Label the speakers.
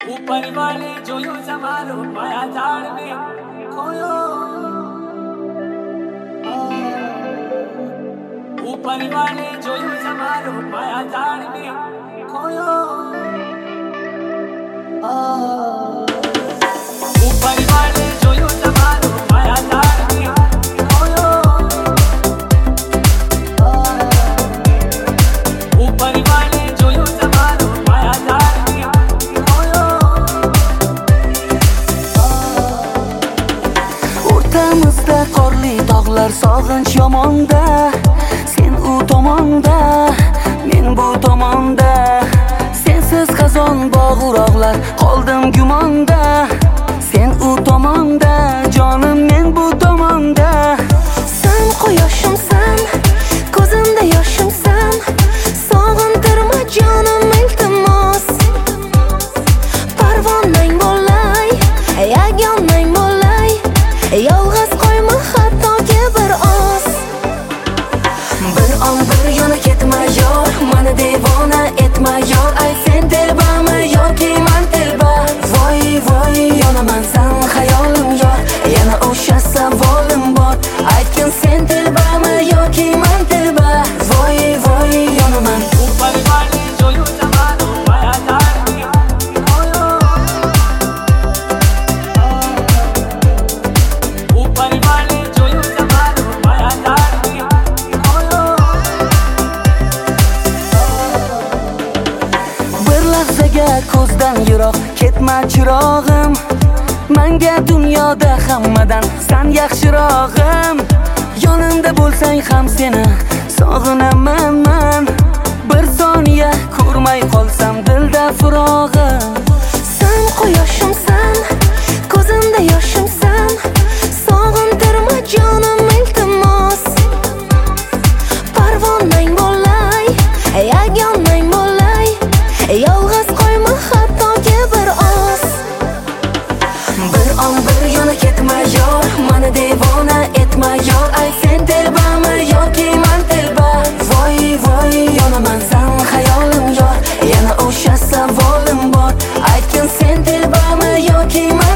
Speaker 1: ऊपर वाले जो यूं संभालो माया जाल में खोयो। ऊपर वाले जो यूं संभालो माया जाल में खोयो। ऊपर वाले जो यूं संभालो माया जाल में खोयो। ऊपर वाले जो यूं संभालो माया जाल में खोयो।
Speaker 2: O'rtamizda qorli tog'lar sog'inch yomonda, sen u tomonda, men bu tomonda. Sensiz xazon bog'-uroqlar qoldim gumonda, sen u tomonda, jonim men bu tomonda.
Speaker 3: Sen quyoshimsan, ko'zimda yoshimsan, sog'intirma jonim iltimos. Parvonang bo'lay, yagonang bo'lay, yolg'iz qo'yma hattoki bir oz. Bir on bir yo'li ketma yor, meni devona etma yor. Ay sen telbami yoki men telba? Voy voy yonaman san xayolim yor, yana o'sha savolim bor. Aytgin sen telbami yoki men telba? Voy voy yonaman.
Speaker 1: ऊपर वाले जो यूं संभालो माया जाल में खोयो। ऊपर वाले जो यूं संभालो माया जाल में खोयो।
Speaker 2: Bir lahzaga ko'zdan yiroq ketma chirog'im, menga dunyoda hammadan san yaxshirog'im. Yonimda bo'lsang ham seni sog'inaman men, bir soniya ko'rmay qolsam dilda firog'im.
Speaker 3: Sen quyoshimsan, ko'zimda yoshimsan, sog'intirma jonim iltimos. Parvonang bo'lay, yagonang bo'lay, yolg'iz qo'yma hattoki bir oz. Bir on bir yo'li ketma yor, meni devona etma yor. Ay sen telbami yoki men telba? Voy voy yonaman san xayolim yor, yana o'sha savolim bor. Aytgin sen telbami yoki men